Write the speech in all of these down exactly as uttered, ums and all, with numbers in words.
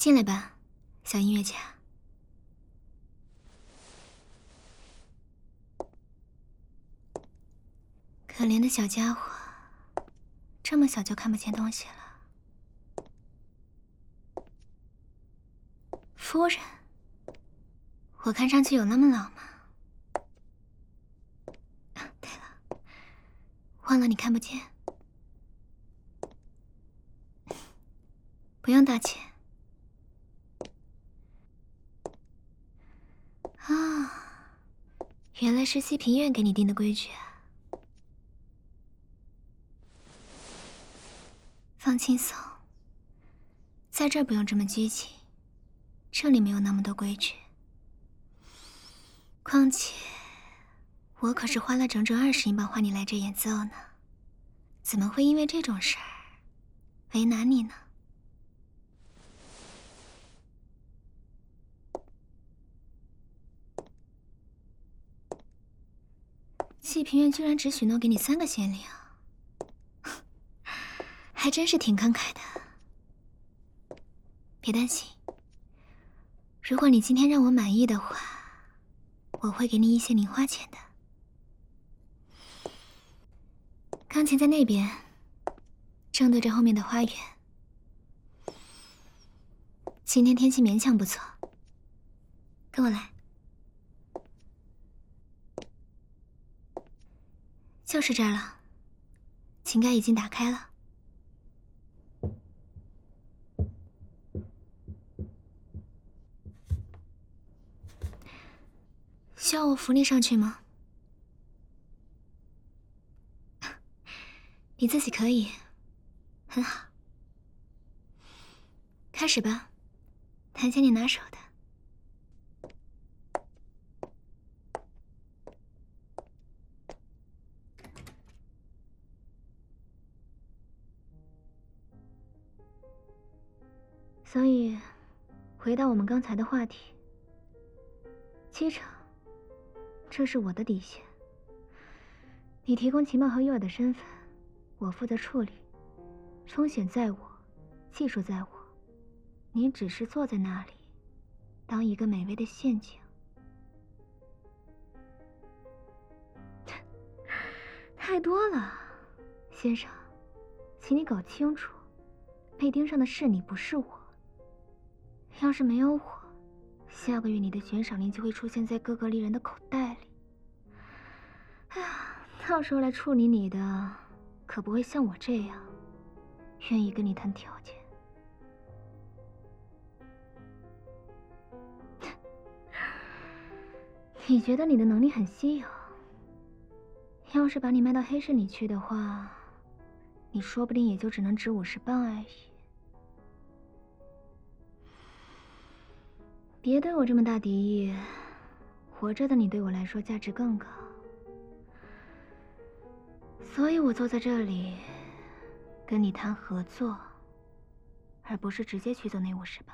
进来吧，小音乐家。可怜的小家伙，这么小就看不见东西了。夫人，我看上去有那么老吗？啊，对了，忘了你看不见。不用道歉。啊，原来是西平院给你定的规矩啊。放轻松，在这儿不用这么拘谨，这里没有那么多规矩。况且，我可是花了整整二十英镑换你来这演奏呢，怎么会因为这种事儿为难你呢？西平院居然只许诺给你三个县令，还真是挺慷慨的。别担心，如果你今天让我满意的话，我会给你一些零花钱的。钢琴在那边，正对着后面的花园。今天天气勉强不错，跟我来。就是这儿了，琴盖已经打开了。需要我扶你上去吗？你自己可以，很好。开始吧，弹些你拿手的。所以，回到我们刚才的话题，七成，这是我的底线。你提供情报和诱饵的身份，我负责处理，风险在我，技术在我，你只是坐在那里，当一个美味的陷阱。太多了，先生，请你搞清楚，被盯上的是你，不是我。要是没有我，下个月你的悬赏令就会出现在各个丽人的口袋里。哎呀，到时候来处理你的，可不会像我这样，愿意跟你谈条件。你觉得你的能力很稀有，要是把你卖到黑市里去的话，你说不定也就只能值五十磅而已。别对我这么大敌意，活着的你对我来说价值更高，所以我坐在这里跟你谈合作，而不是直接取走那五十磅。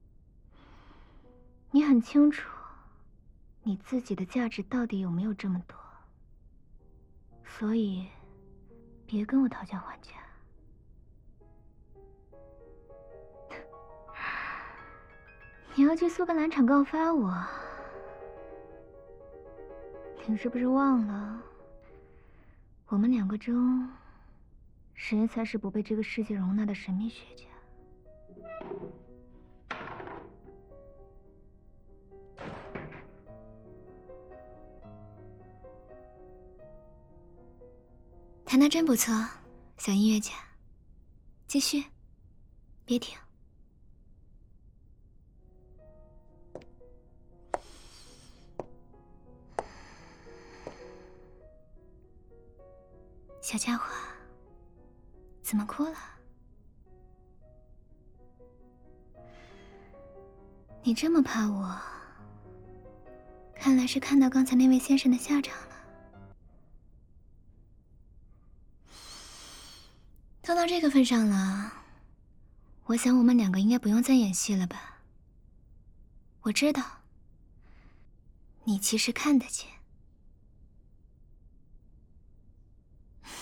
你很清楚你自己的价值到底有没有这么多，所以别跟我讨价还价。你要去苏格兰场告发我，你是不是忘了我们两个中谁才是不被这个世界容纳的神秘学家？弹得真不错，小音乐家，继续，别停。小家伙，怎么哭了？你这么怕我，看来是看到刚才那位先生的下场了。都到这个份上了，我想我们两个应该不用再演戏了吧？我知道，你其实看得见。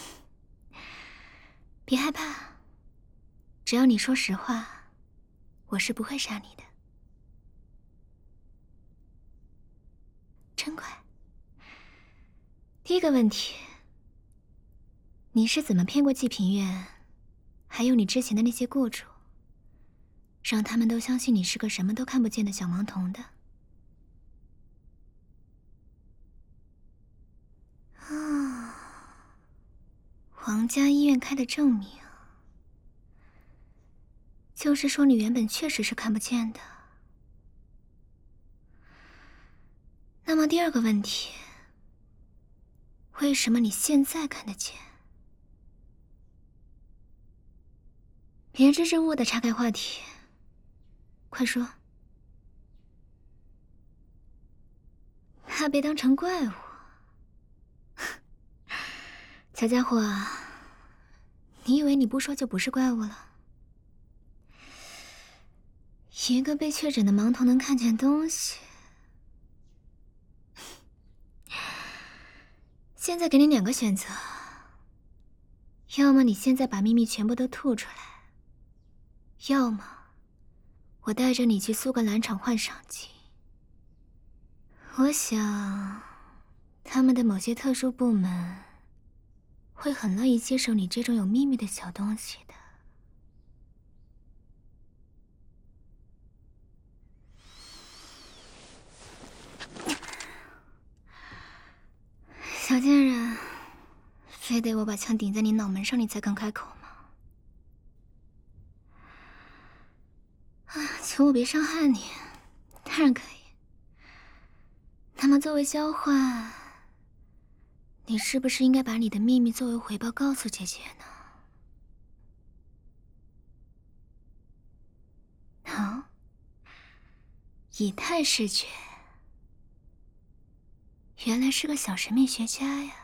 别害怕，只要你说实话， 我是不会杀你的。真快。第一个问题，你是怎么骗过济平院，还有你之前的那些雇主，让他们都相信你是个什么都看不见的小盲童的？啊，皇家医院开的证明，就是说你原本确实是看不见的。那么第二个问题，为什么你现在看得见？别支支吾吾的岔开话题，快说。怕被当成怪物？小家伙，你以为你不说就不是怪物了？一个被确诊的盲童能看见东西。现在给你两个选择，要么你现在把秘密全部都吐出来，要么我带着你去苏格兰场换赏金。我想他们的某些特殊部门会很乐意接受你这种有秘密的小东西的。小贱人，非得我把枪顶在你脑门上你才肯开口吗？啊，求我别伤害你，当然可以。那么作为交换，你是不是应该把你的秘密作为回报告诉姐姐呢？哦，以太视觉，原来是个小神秘学家呀。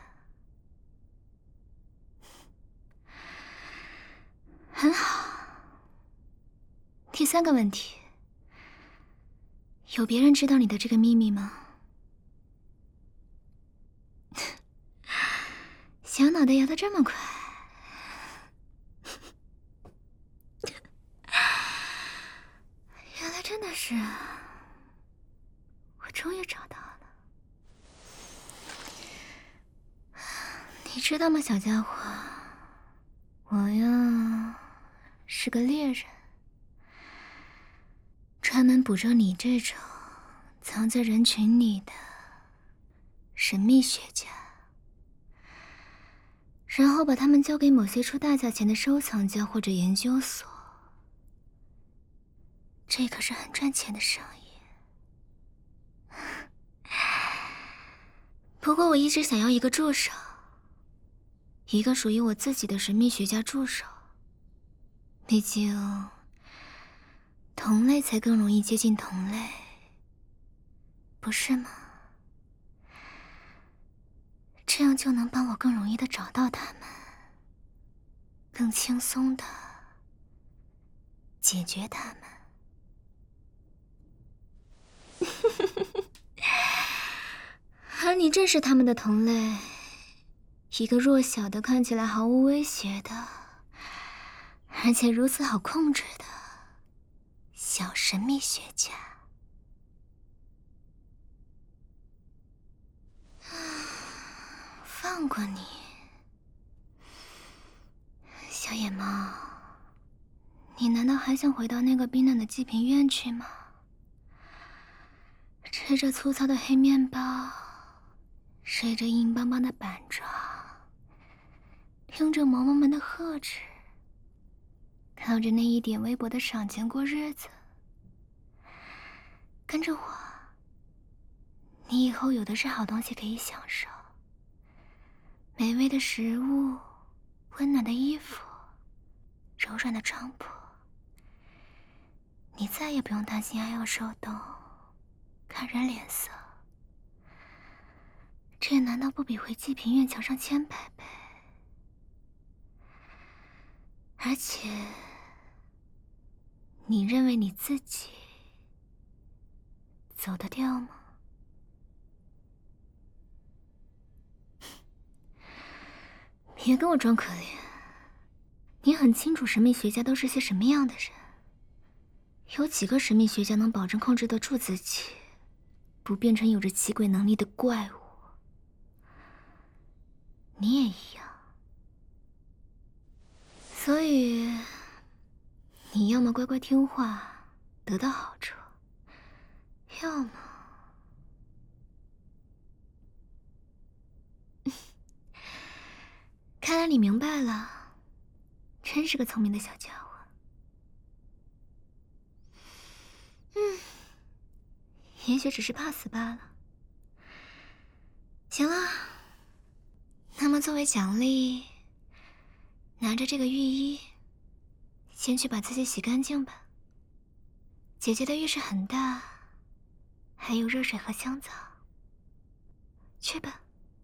很好。第三个问题，有别人知道你的这个秘密吗？小脑袋摇得这么快，原来真的是啊！我终于找到了。你知道吗，小家伙，我呀是个猎人，专门捕捉你这种藏在人群里的神秘学家，然后把他们交给某些出大价钱的收藏家或者研究所。这可是很赚钱的生意。不过我一直想要一个助手，一个属于我自己的神秘学家助手。毕竟同类才更容易接近同类，不是吗？这样就能帮我更容易的找到他们，更轻松的解决他们。而你正是他们的同类，一个弱小的、看起来毫无威胁的，而且如此好控制的小神秘学家。放过你，小野猫，你难道还想回到那个冰冷的济平院去吗？吃着粗糙的黑面包，睡着硬邦邦的板床，听着嬷嬷们的呵斥，靠着那一点微薄的赏钱过日子。跟着我，你以后有的是好东西可以享受，美味的食物，温暖的衣服，柔软的床铺。你再也不用担心爱要受冻，看人脸色。这难道不比回济平院强上千百倍？而且，你认为你自己走得掉吗？别跟我装可怜，你很清楚神秘学家都是些什么样的人。 有几个神秘学家能保证控制得住自己，不变成有着奇鬼能力的怪物？你也一样。所以，你要么乖乖听话，得到好处，要么……看来你明白了，真是个聪明的小家伙。嗯，也许只是怕死罢了。行了，那么作为奖励，拿着这个浴衣，先去把自己洗干净吧。姐姐的浴室很大，还有热水和香皂，去吧。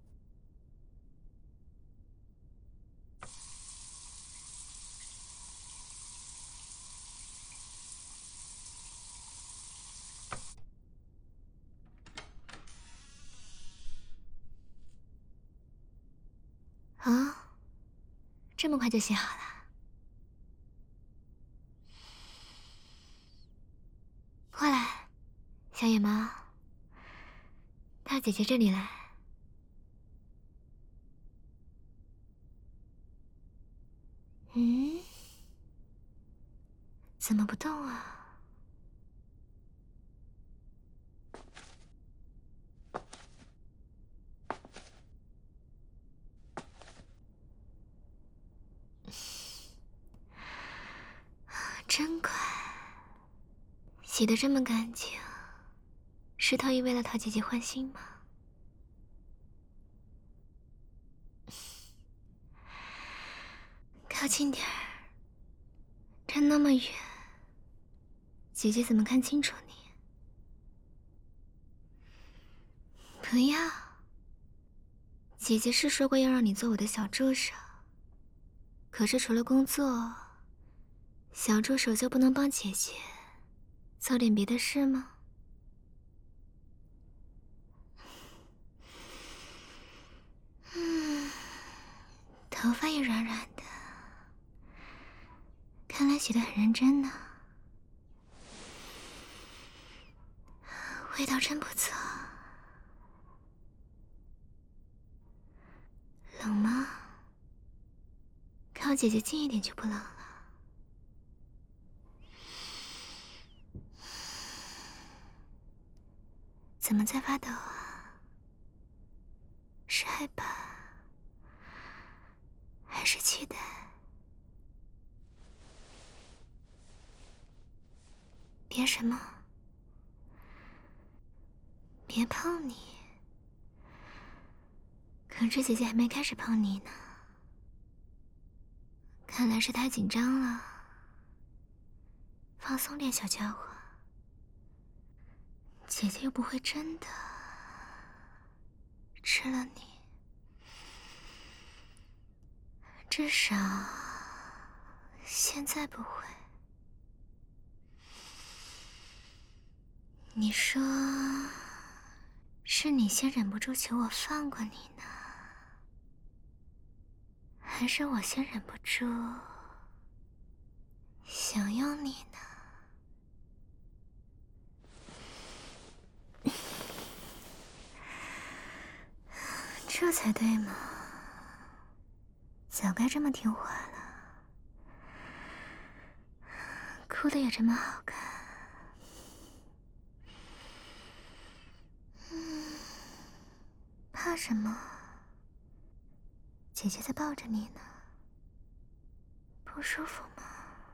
啊，这么快就洗好了？过来，小野猫，到姐姐这里来。嗯，怎么不动啊？真快，洗得这么干净，是特意为了讨姐姐欢心吗？靠近点儿，站那么远，姐姐怎么看清楚你？不要，姐姐是说过要让你做我的小助手，可是除了工作，小助手就不能帮姐姐做点别的事吗？嗯，头发也软软的，看来洗得很认真呢。味道真不错。冷吗？靠姐姐近一点就不冷了。怎么在发抖啊？是害怕，还是期待？别什么？别碰你。可是姐姐还没开始碰你呢。看来是太紧张了。放松点，小家伙。姐姐又不会真的吃了你。至少现在不会。你说是你先忍不住求我放过你呢，还是我先忍不住想要你呢？这才对嘛，早该这么听话了。哭得也这么好看。嗯，怕什么？姐姐在抱着你呢，不舒服吗？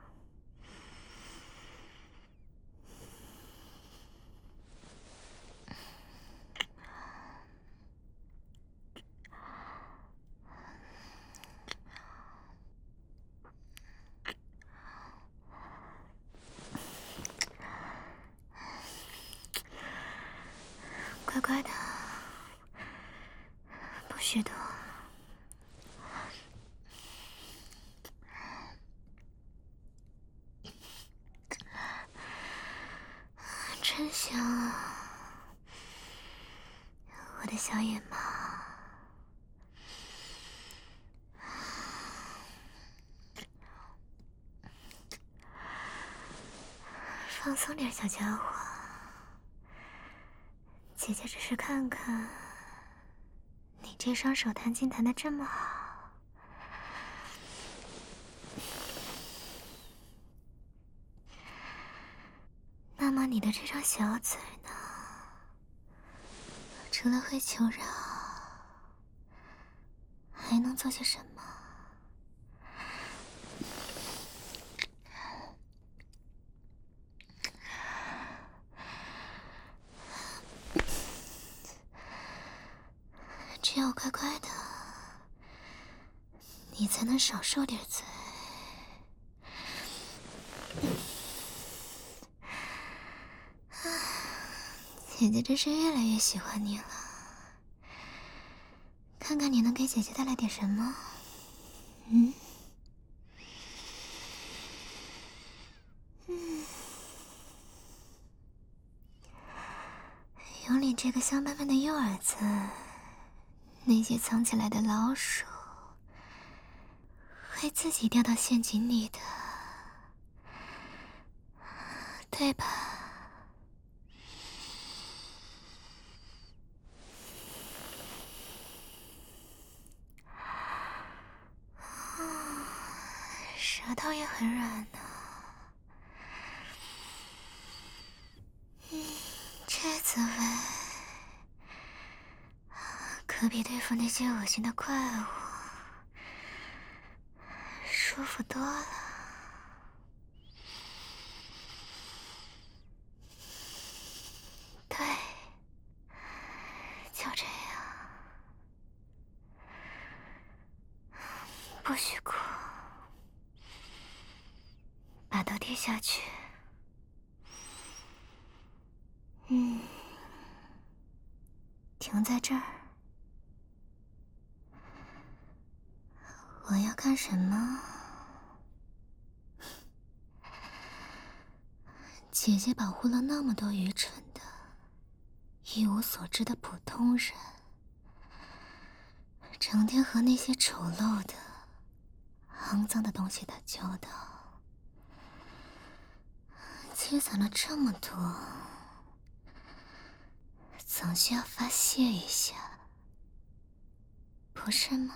乖乖的，不许动。真香啊，我的小野猫。 放松点，小家伙。姐姐只是看看你这双手弹琴弹得这么好，那么你的这张小嘴呢？除了会求饶，还能做些什么？只有乖乖的，你才能少受点罪。姐姐真是越来越喜欢你了，看看你能给姐姐带来点什么？嗯？嗯。有你这个香喷喷的诱饵子，那些藏起来的老鼠会自己掉到陷阱里的，对吧？舌头也很软呢。嗯，这滋味可比对付那些恶心的怪物舒服多了。对，就这样，不许哭，把头低下去。嗯，停在这儿。我要干什么？姐姐保护了那么多愚蠢的、一无所知的普通人，整天和那些丑陋的、肮脏的东西打交道，积攒了这么多，总需要发泄一下，不是吗？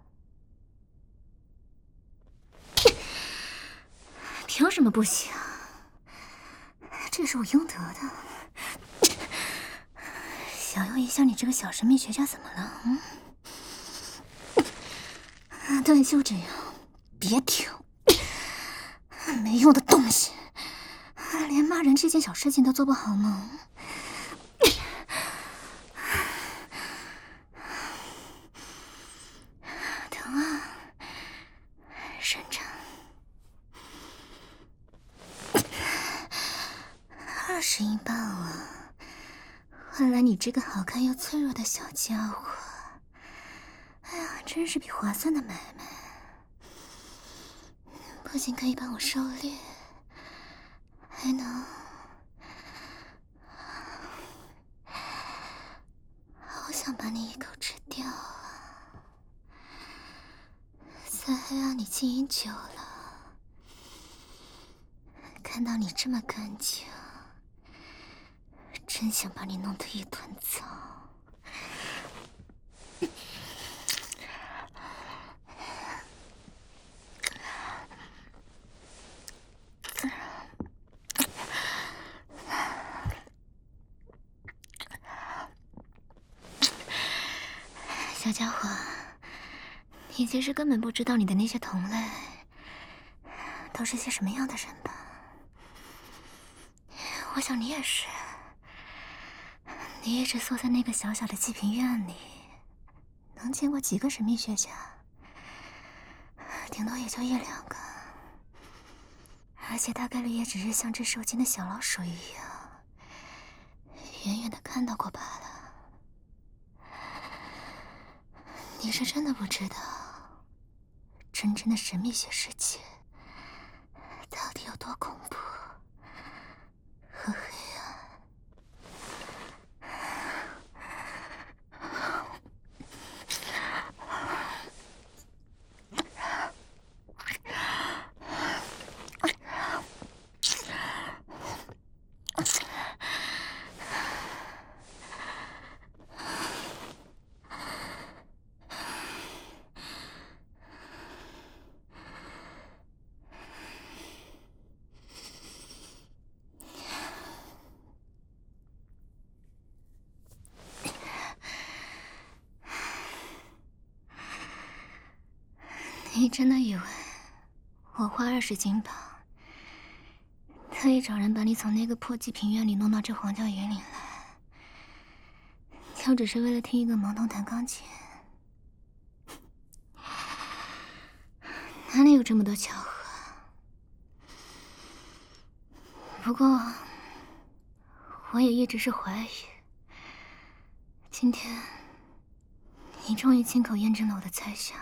凭什么不行？这是我应得的。想用一下你这个小神秘学家怎么了？嗯？对，就这样，别停！没用的东西，连骂人这件小事情都做不好吗？疼啊！伸长。二十英镑啊！换来你这个好看又脆弱的小家伙，哎呀，真是笔划算的买卖。不仅可以帮我狩猎，还能……好想把你一口吃掉啊！在黑暗里经营久了，看到你这么干净，真想把你弄得一团糟。小家伙，你其实根本不知道你的那些同类都是些什么样的人吧？我想你也是。你一直缩在那个小小的祭品院里，能见过几个神秘学家？顶多也就一两个，而且大概率也只是像只受惊的小老鼠一样，远远的看到过罢了。你是真的不知道，真正的神秘学世界到底有多恐怖和黑暗。 你真的以为我花二十金宝，特意找人把你从那个破极品院里弄到这黄教园里来，就只是为了听一个盲童弹钢琴？哪里有这么多巧合？不过，我也一直是怀疑，今天你终于亲口验证了我的猜想。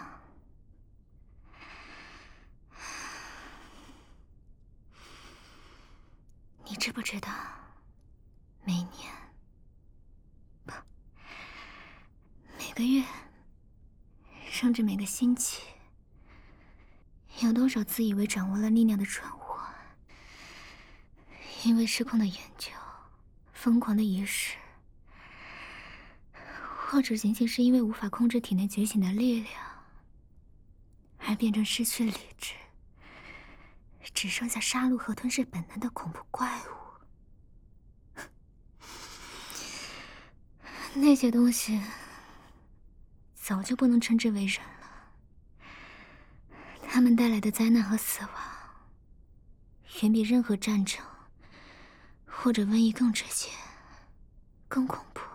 你知不知道，每年不，每个月，甚至每个星期，有多少自以为掌握了力量的蠢货，因为失控的研究、疯狂的仪式，或者仅仅是因为无法控制体内觉醒的力量，而变成失去理智，只剩下杀戮和吞噬本能的恐怖怪物。那些东西早就不能称之为人了，他们带来的灾难和死亡，远比任何战争或者瘟疫更直接、更恐怖。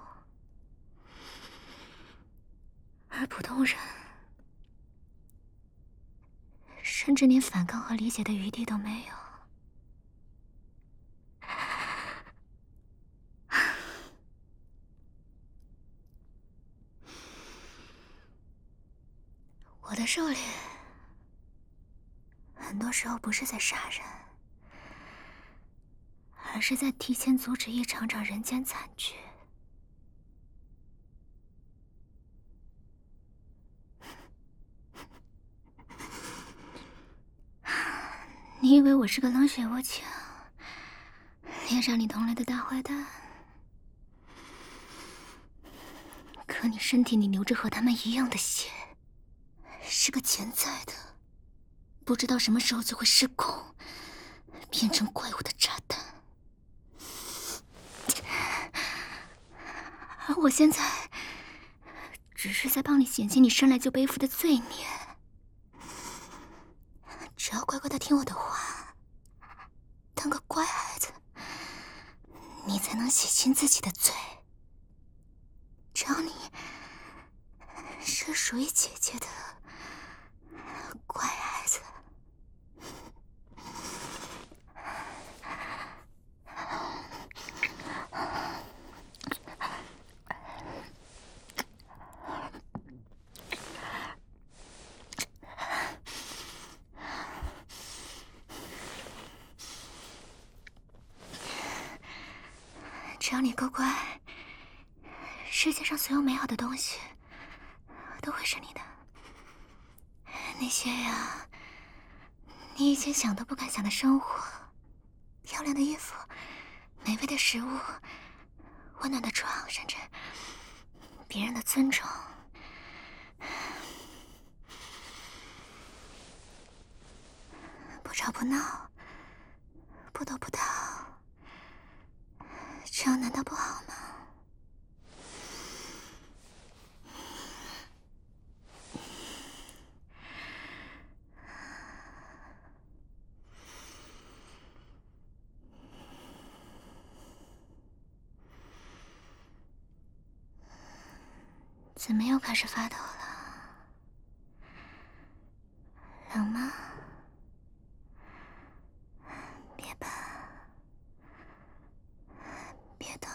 而普通人，甚至连反抗和理解的余地都没有。我的狩猎，很多时候不是在杀人，而是在提前阻止一场场人间惨剧。你以为我是个冷血无情、猎杀你同类的大坏蛋？可你身体里流着和他们一样的血，是个潜在的，不知道什么时候就会失控，变成怪物的炸弹。而我现在，只是在帮你减轻你生来就背负的罪孽。只要乖乖的听我的话，当个乖孩子，你才能洗清自己的罪。只要你是属于姐姐的乖孩子。只要你够乖，世界上所有美好的东西都会是你的。那些呀，你以前想都不敢想的生活，漂亮的衣服，美味的食物，温暖的床，甚至别人的尊重，不吵不闹，不抖不叨，这样难道不好吗？怎么又开始发抖了？冷吗？别怕，别动。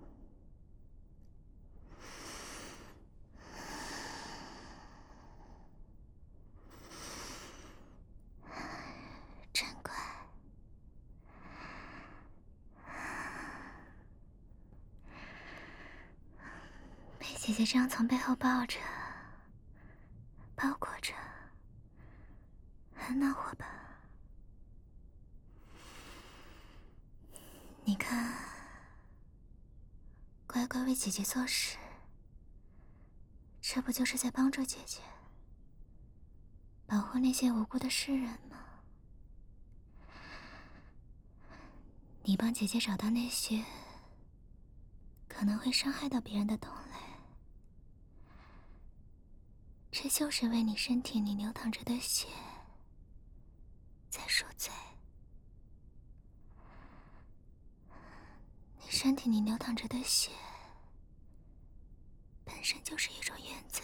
真乖。被姐姐这样从背后抱着、包裹着，很暖和吧？你看，乖乖为姐姐做事，这不就是在帮助姐姐，保护那些无辜的世人吗？你帮姐姐找到那些可能会伤害到别人的同类， 这就是为你身体里流淌着的血在赎罪。你身体里流淌着的血本身就是一种原罪。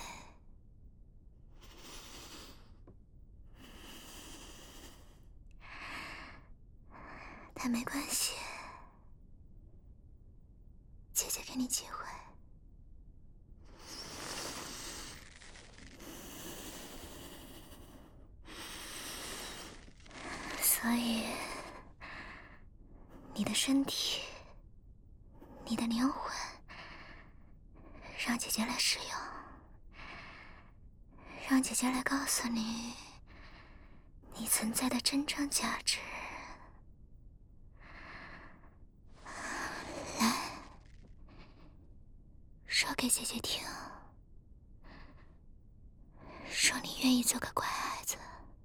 但没关系，姐姐给你机会。所以，你的身体，你的灵魂，让姐姐来使用，让姐姐来告诉你，你存在的真正价值。来，说给姐姐听，说你愿意做个乖孩子，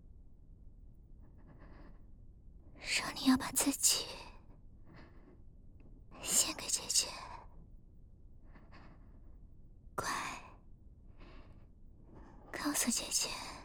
说你要把自己献给姐姐。乖，告诉姐姐。